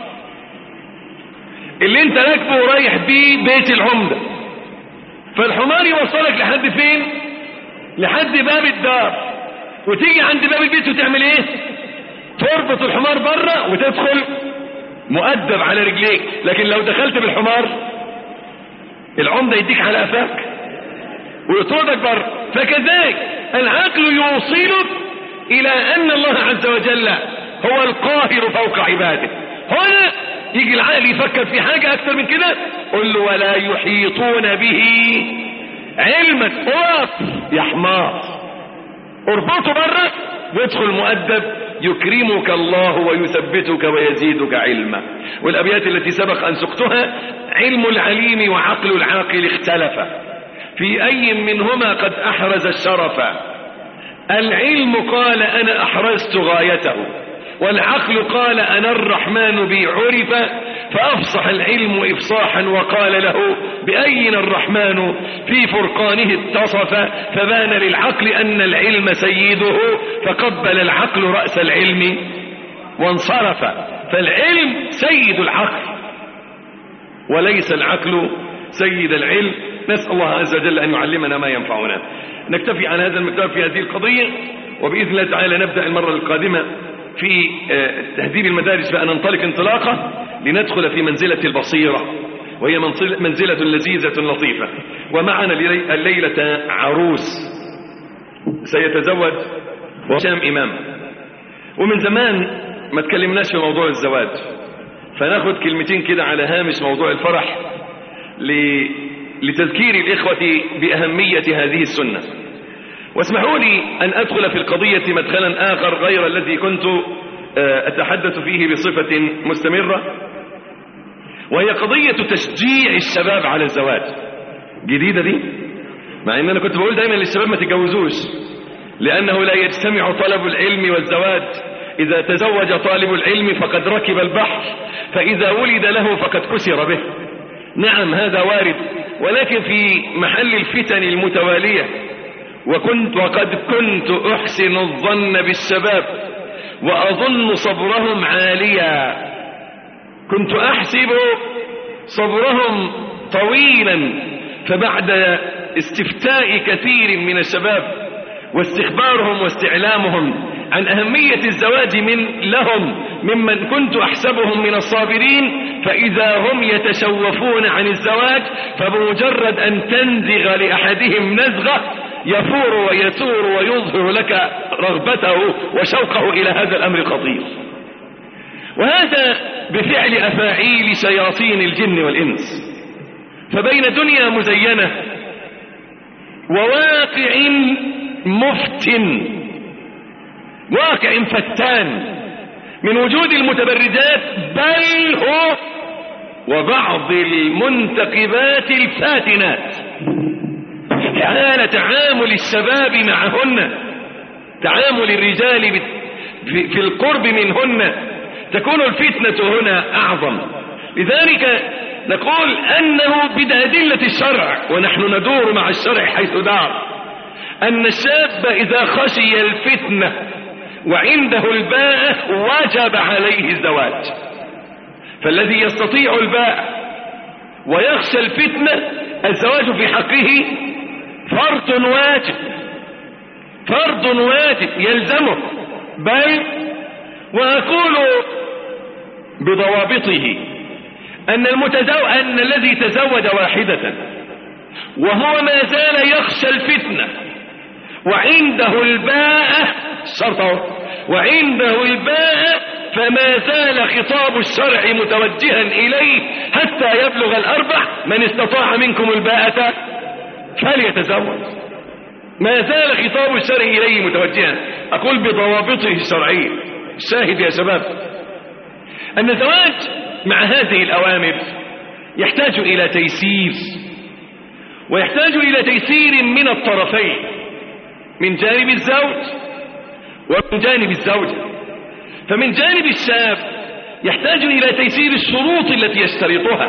اللي انت راكبه ورايح بيه بيت العمدة، فالحمار يوصلك لحد فين؟ لحد باب الدار، وتيجي عند باب البيت وتعمل ايه؟ تربط الحمار بره وتدخل مؤدب على رجليك. لكن لو دخلت بالحمار العمدة يديك على قفاك ويطردك بره. فكذلك العقل يوصلك الى ان الله عز وجل هو القاهر فوق عباده. هنا يجي العقل يفكر في حاجة اكثر من كده، قل له ولا يحيطون به علما. اقف يا حمار، اربطه بره وادخل مؤدب يكرمك الله ويثبتك ويزيدك علما. والابيات التي سبق ان سقتها: علم العليم وعقل العاقل اختلفا، في اي منهما قد احرز الشرف. العلم قال انا احرزت غايته، والعقل قال انا الرحمن بي عرف. فافصح العلم افصاحا وقال له باين الرحمن في فرقانه اتصف. فبان للعقل ان العلم سيده، فقبل العقل راس العلم وانصرف. فالعلم سيد العقل وليس العقل سيد العلم. نسأل الله عز وجل أن يعلمنا ما ينفعنا. نكتفي عن هذا المقدار في هذه القضية، وبإذن الله تعالى نبدأ المرة القادمة في تهذيب المدارس، فننطلق انطلاقة لندخل في منزلة البصيرة، وهي منزلة لذيذة لطيفة. ومعنا الليلة عروس سيتزوج وهشام إمام، ومن زمان ما تكلمناش في موضوع الزواج، فناخد كلمتين كده على هامش موضوع الفرح لتذكير الإخوة بأهمية هذه السنة. واسمحوا لي أن أدخل في القضية مدخلا آخر غير الذي كنت أتحدث فيه بصفة مستمرة، وهي قضية تشجيع الشباب على الزواج. جديدة دي، مع أن أنا كنت بقول دايما للشباب ما تتجوزوش، لأنه لا يجتمع طلب العلم والزواج. إذا تزوج طالب العلم فقد ركب البحر، فإذا ولد له فقد كسر به. نعم هذا وارد، ولكن في محل الفتن المتوالية. وقد كنت أحسن الظن بالشباب وأظن صبرهم عاليا. كنت أحسب صبرهم طويلا، فبعد استفتاء كثير من الشباب واستخبارهم واستعلامهم عن أهمية الزواج لهم ممن كنت أحسبهم من الصابرين، فإذا هم يتشوفون عن الزواج، فبمجرد أن تنزغ لأحدهم نزغة يفور ويثور ويظهر لك رغبته وشوقه إلى هذا الأمر الخطير. وهذا بفعل أفاعيل شياطين الجن والإنس. فبين دنيا مزينة وواقع مفتن، واقع فتان من وجود المتبرجات بل هو وبعض المنتقبات الفاتنات. حال تعامل الشباب معهن، تعامل الرجال في القرب منهن، تكون الفتنة هنا أعظم. لذلك نقول أنه بأدلة الشرع، ونحن ندور مع الشرع حيث دار، أن الشاب إذا خشي الفتنة وعنده الباءة وجب عليه الزواج. فالذي يستطيع الباءة ويخشى الفتنة الزواج في حقه فرض واجب، فرض واجب يلزمه. بل وأقول بضوابطه أن الذي تزوج واحدة وهو ما زال يخشى الفتنة وعنده الباءة، شرطه وعنده الباءة، فما زال خطاب الشرع متوجها إليه حتى يبلغ الأربع: من استطاع منكم الباءة فليتزوج. ما زال خطاب الشرع إليه متوجها. أقول بضوابطه الشرعية. الشاهد يا شباب أن الزواج مع هذه الأوامر يحتاج إلى تيسير، ويحتاج إلى تيسير من الطرفين، من جانب الزوج ومن جانب الزوجة. فمن جانب الشاب يحتاج إلى تيسير الشروط التي يشترطها،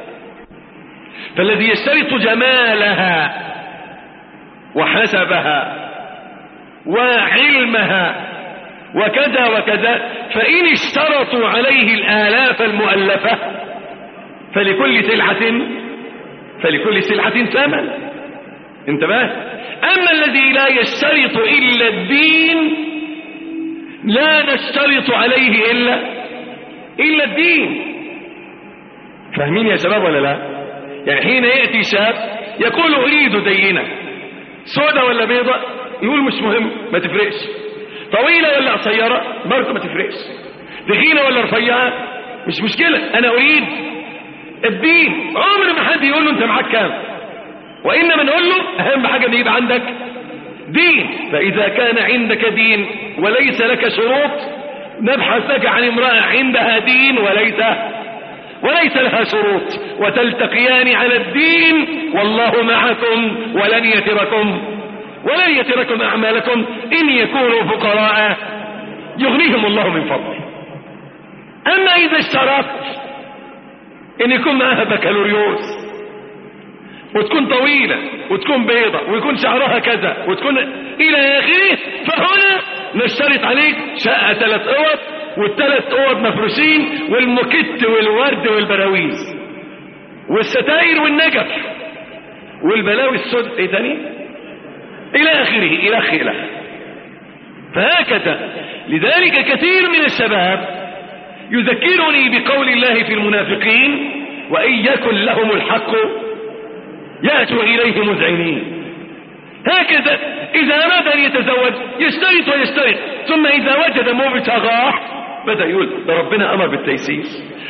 فالذي يشترط جمالها وحسبها وعلمها وكذا وكذا، فإن اشترطوا عليه الآلاف المؤلفة فلكل سلعة ثمن. انتبه. أما الذي لا يشترط إلا الدين لا نشترط عليه إلا الدين. فاهمين يا شباب ولا لا؟ يعني حين يأتي شاب يقول أريد دينة، سودة ولا بيضة؟ يقول مش مهم، ما تفرقش. طويلة ولا قصيرة؟ برضه ما تفرقش. تخينة ولا رفيعة؟ مش مشكلة، أنا أريد الدين. عمر ما حد يقول له أنت معاك كام، وإنما نقول له أهم حاجة أن يبقى عندك دين. فإذا كان عندك دين وليس لك شروط نبحث لك عن امرأة عندها دين وليس لها شروط، وتلتقيان على الدين والله معكم ولن يتركم أعمالكم. إن يكونوا فقراء يغنيهم الله من فضله. أما إذا اشترطت إن يكون معها بكالوريوس وتكون طويلة وتكون بيضة ويكون شعرها كذا وتكون إلى آخره، فهنا نشترط عليك شقة 3 أوض، وال3 أوض مفروشين، والمكت والورد والبراويز والستائر والنجف والبلاوي السود ايه تاني إلى آخره. فهكذا. لذلك كثير من الشباب يذكرني بقول الله في المنافقين: وإن يكن لهم الحق يأتوا إليه مذعنين. هكذا إذا أراد أن يتزوج يشترط، ثم إذا وجد مبتغاه بدأ يقول ده ربنا أمر بالتيسير،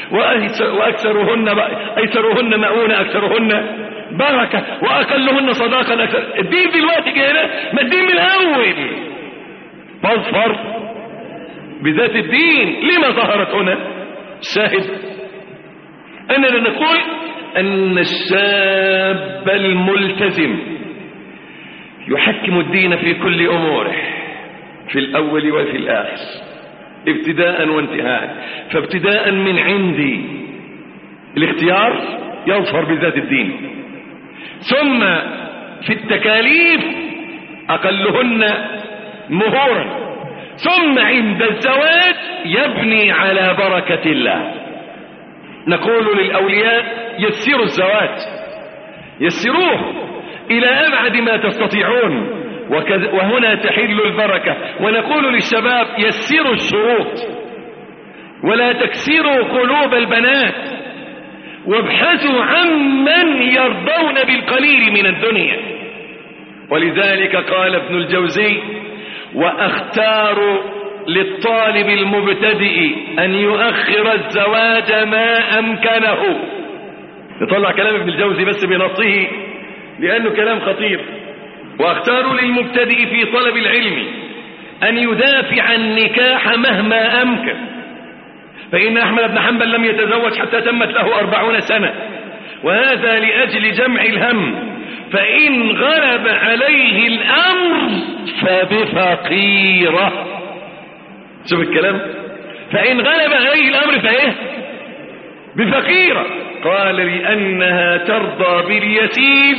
أيسرهن مؤونة، أكثرهن بركة، وأقلهن صداقا أكثر. الدين دلوقتي كده، ما الدين من الأول. فاظفر بذات الدين. لما ظهرت هنا؟ الشاهد أننا نقول أن الشاب الملتزم يحكم الدين في كل أموره، في الأول وفي الآخر، ابتداء وانتهاء. فابتداء من عندي الاختيار يظهر بذات الدين، ثم في التكاليف أقلهن مهورا، ثم عند الزواج يبني على بركة الله. نقول للأولياء: يسروا الزواج، يسروه إلى أبعد ما تستطيعون، وهنا تحل البركة. ونقول للشباب: يسروا الشروط ولا تكسروا قلوب البنات، وابحثوا عمن يرضون بالقليل من الدنيا. ولذلك قال ابن الجوزي: وأختار للطالب المبتدئ أن يؤخر الزواج ما أمكنه. نطلع كلام ابن الجوزي بس بنصه لأنه كلام خطير. وأختار للمبتدئ في طلب العلم أن يدافع النكاح مهما أمكن، فإن أحمد بن حنبل لم يتزوج حتى تمت له 40 سنة، وهذا لأجل جمع الهم، فإن غلب عليه الأمر فبفقيرة. شوف الكلام، فإن غلب عليه الأمر فإيه؟ بفقيرة. قال لأنها ترضى باليسير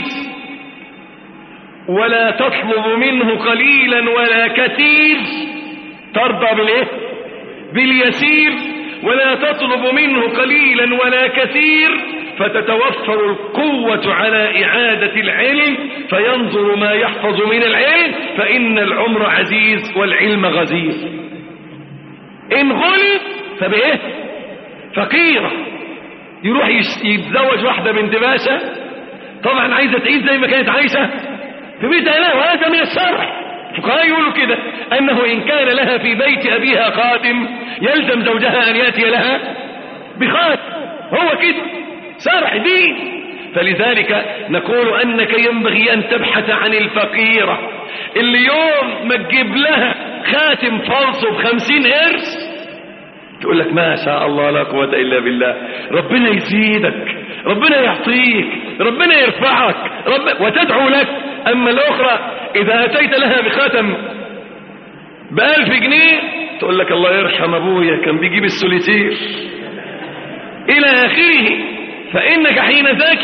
ولا تطلب منه قليلا ولا كثير، ترضى بالإيه؟ باليسير ولا تطلب منه قليلا ولا كثير، فتتوفر القوة على إعادة العلم، فينظر ما يحفظ من العلم، فإن العمر عزيز والعلم غزير. إن غلب فبإيه؟ فقيرة. يروح يتزوج واحدة بنت باشا، طبعا عايزة تعيش زي ما كانت عايشة في بيت أهلها، وهذا من الشرع. الفقهاء يقولوا كده، أنه إن كان لها في بيت أبيها خادم يلزم زوجها أن يأتي لها بخادم، هو كده شرع دين. فلذلك نقول أنك ينبغي أن تبحث عن الفقيرة اللي يوم ما تجيب لها خاتم فالص ب50 قرش تقول لك ما شاء الله لا قوة إلا بالله، ربنا يزيدك، ربنا يعطيك، ربنا يرفعك، وتدعو لك. أما الأخرى إذا أتيت لها بخاتم ب1000 جنيه تقول لك الله يرحم أبويا كان بيجيب السوليتير إلى آخره. فإنك حين ذاك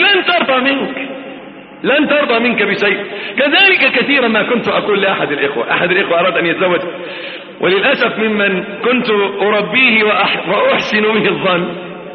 لن ترضى منك بشيء. كذلك كثيرا ما كنت أقول لأحد الإخوة، أحد الإخوة أراد أن يتزوج، وللأسف ممن كنت أربيه وأحسن به الظن،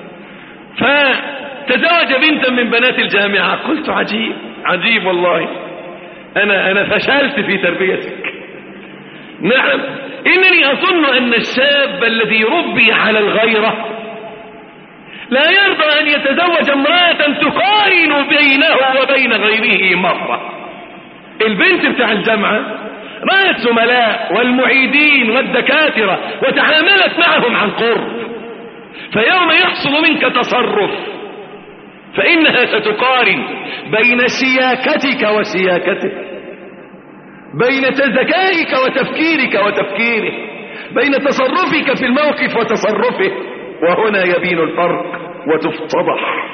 فتزوج بنتا من بنات الجامعة. قلت عجيب والله، أنا فشلت في تربيتك. نعم، إنني أظن أن الشاب الذي ربي على الغيرة لا يرضى أن يتزوج امرأة تقارن بينه وبين غيره مرة. البنت بتاع الجامعة رأت زملاء والمعيدين والدكاترة وتعاملت معهم عن قرب، فيوم يحصل منك تصرف فإنها ستقارن بين سياكتك وسياكته، بين ذكائك وتفكيرك وتفكيره، بين تصرفك في الموقف وتصرفه، وهنا يبين الفرق وتفتضح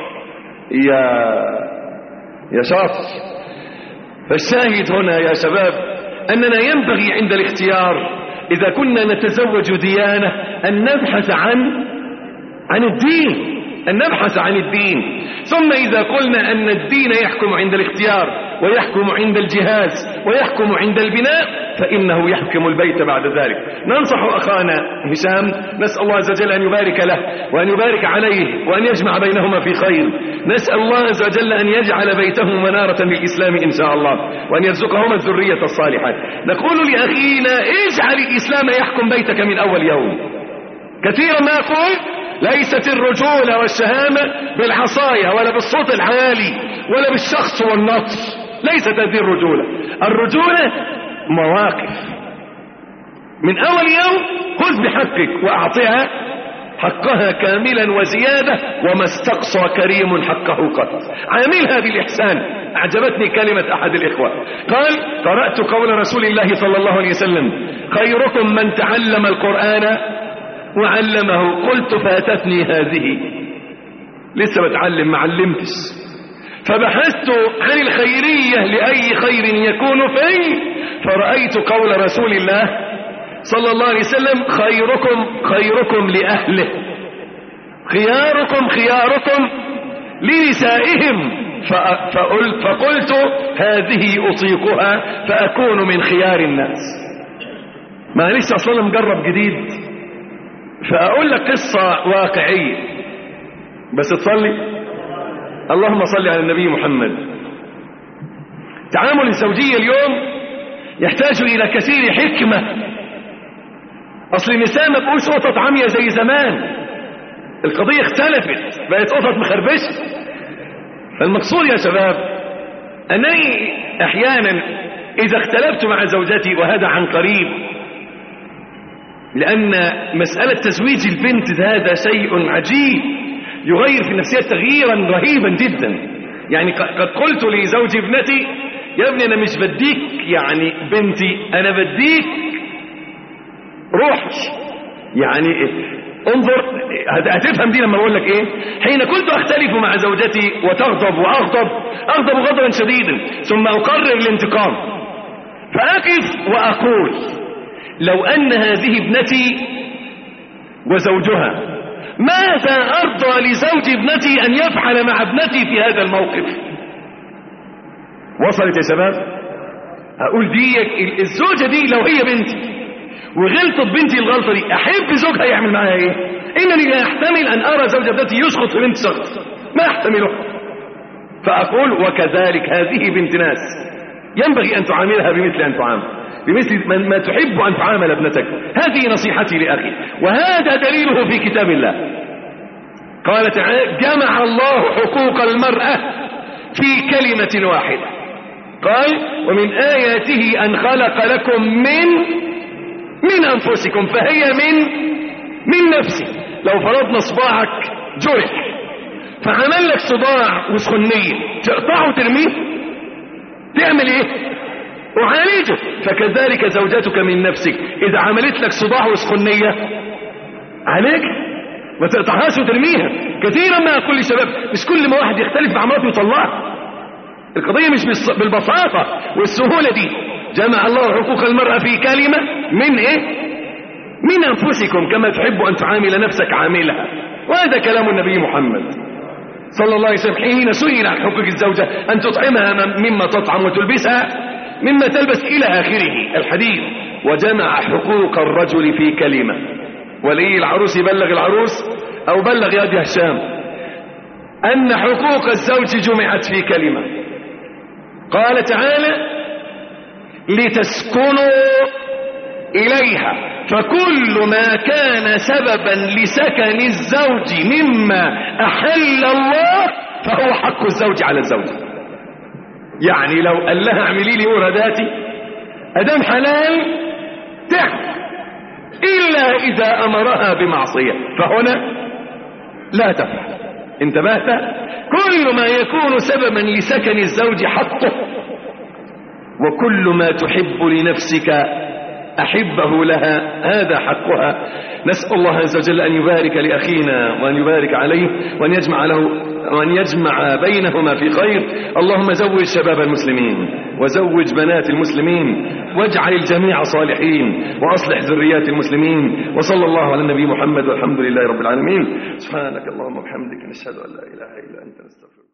يا شاطر. فالشاهد هنا يا شباب أننا ينبغي عند الاختيار إذا كنا نتزوج ديانة أن نبحث عن الدين، أن نبحث عن الدين. ثم إذا قلنا أن الدين يحكم عند الاختيار ويحكم عند الجهاز ويحكم عند البناء، فإنه يحكم البيت بعد ذلك. ننصح أخانا هشام، نسأل الله عز وجل أن يبارك له وأن يبارك عليه وأن يجمع بينهما في خير. نسأل الله عز وجل أن يجعل بيته منارة للإسلام إن شاء الله، وأن يرزقهما الذرية الصالحة. نقول لأخينا اجعل الإسلام يحكم بيتك من أول يوم. كثيرا ما أقول ليست الرجولة والشهامة بالعصاية ولا بالصوت العالي ولا بالشخص والنطر، ليست هذه الرجولة. الرجولة مواقف. من أول يوم خذ بحقك وأعطيها حقها كاملا وزيادة، وما استقصى كريم حقه قط. عاملها بالإحسان. أعجبتني كلمة أحد الإخوة قال: قرأت قول رسول الله صلى الله عليه وسلم: خيركم من تعلم القرآن وعلمه. قلت: فاتتني هذه، لسه بتعلم ما علمتش، فبحثت عن الخيرية لأي خير يكون فيه، فرأيت قول رسول الله صلى الله عليه وسلم: خيركم لأهله، خياركم لنسائهم. فقلت هذه أطيقها فأكون من خيار الناس. ما لسه أصلا مجرب جديد، فأقول لك قصة واقعية بس تصلي. اللهم صل على النبي محمد. تعامل الزوجية اليوم يحتاج إلى كثير حكمة. أصل النساء ما بقوش قطط عمية زي زمان، القضية اختلفت، بقت قطط مخربشة. فالمقصود يا شباب أنني أحيانا إذا اختلفت مع زوجتي، وهذا عن قريب، لأن مسألة تزويج البنت هذا شيء عجيب يغير في النفسية تغييرا رهيبا جدا. يعني قد قلت لزوج ابنتي: يا ابني انا مش بديك يعني بنتي، انا بديك روحي. يعني انظر هتفهم دي لما اقول لك ايه. حين كنت اختلف مع زوجتي وتغضب اغضب غضبا شديدا ثم اقرر الانتقام، فاقف واقول لو ان هذه ابنتي وزوجها ماذا ارضى لزوج ابنتي ان يفعل مع ابنتي في هذا الموقف؟ وصلت يا شباب؟ هقول دي الزوجة دي لو هي بنتي وغلطت بنتي الغلطة دي، احب زوجها يعمل معها ايه؟ انني لا احتمل ان ارى زوج ابنتي يسقط في بنت شخص، ما احتمله. فاقول وكذلك هذه بنت ناس ينبغي ان تعاملها بمثل ان تعامل، بمثل ما تحب ان تعامل ابنتك. هذه نصيحتي لاخي، وهذا دليله في كتاب الله. قال تعالى جمع الله حقوق المرأة في كلمة واحدة، قال ومن آياته أن خلق لكم من أنفسكم، فهي من نفسك. لو فرضنا صباعك جرح فعمل لك صداع وسخنية، تقطعه وترميه؟ تعمل ايه؟ وعالجه. فكذلك زوجتك من نفسك، إذا عملت لك صداع وسخنية عالج، ما تقطعهاش وترميها. كثيرا ما أقول للشباب مش كل ما واحد يختلف مع مراته يطلعها، القضية مش بالبساطة والسهولة دي. جمع الله حقوق المرأة في كلمة من ايه؟ من أنفسكم كما تحب أن تعامل نفسك عاملها. وهذا كلام النبي محمد صلى الله عليه وسلم حين سئل عن حقوق الزوجة أن تطعمها مما تطعم وتلبسها مما تلبس إلى آخره الحديث. وجمع حقوق الرجل في كلمة. ولي العروس يبلغ العروس أو بلغ يد هشام أن حقوق الزوج جمعت في كلمة. قال تعالى لتسكنوا إليها، فكل ما كان سببا لسكن الزوج مما أحل الله فهو حق الزوج على الزوج. يعني لو قال لها اعملي لي ورداتي أدام حلال تعمل، إلا إذا أمرها بمعصية فهنا لا تفعل. انتبهت؟ كل ما يكون سببا لسكن الزوج حقه، وكل ما تحب لنفسك أحبه لها، هذا حقها. نسأل الله عز وجل أن يبارك لأخينا وأن يبارك عليه وأن يجمع بينهما في خير. اللهم زوج شباب المسلمين وزوج بنات المسلمين واجعل الجميع صالحين وأصلح ذريات المسلمين. وصلى الله على النبي محمد والحمد لله رب العالمين. سبحانك اللهم وبحمدك نشهد أن لا إله إلا أنت نستغفرك.